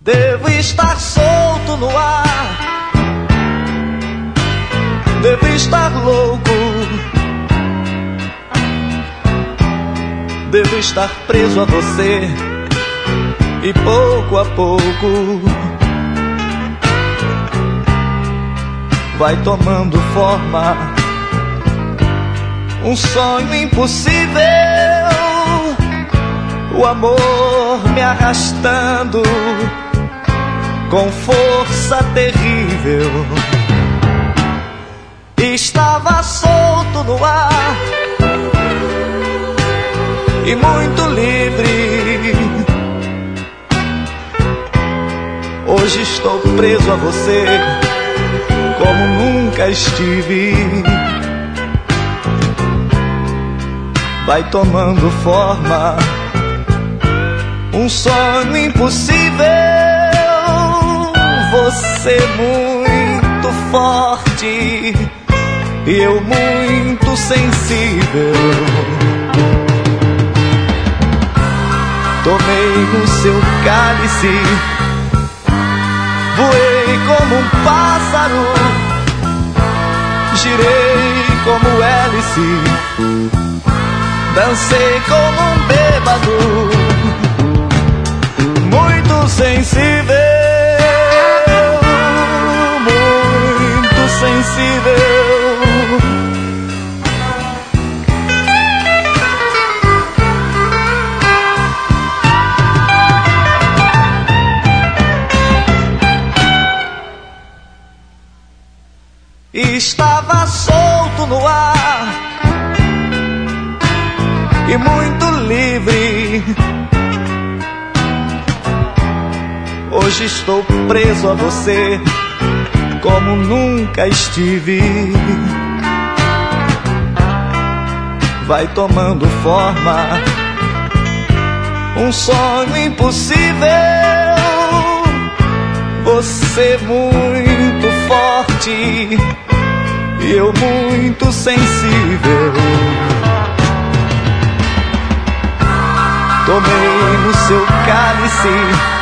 Devo estar solto no ar, devo estar louco, devo estar preso a você. E pouco a pouco vai tomando forma um sonho impossível, o amor me arrastando com força terrível. Estava solto no ar e muito livre. Hoje estou preso a você como nunca estive. Vai tomando forma um sonho impossível, você muito forte e eu muito sensível. Tomei no seu cálice, voei como um pássaro, girei como hélice, dancei como um bêbado, muito sensível, muito sensível. Estava solto no ar e muito livre. Hoje estou preso a você como nunca estive. Vai tomando forma um sonho impossível, você muito forte e eu muito sensível. Tomei no seu cálice,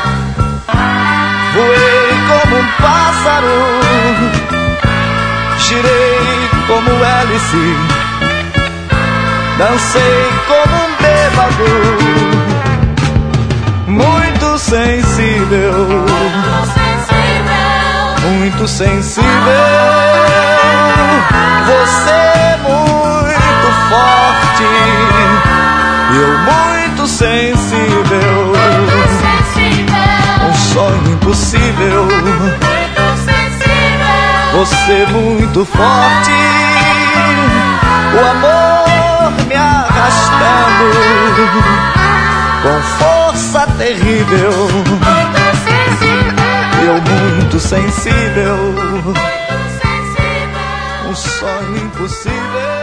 voei como um pássaro, girei como hélice, dancei como um bêbado, muito sensível, muito sensível. Você muito forte e eu muito sensível. Um sonho impossível, você muito forte, o amor me arrastando com força terrível. Eu muito sensível, um sonho impossível.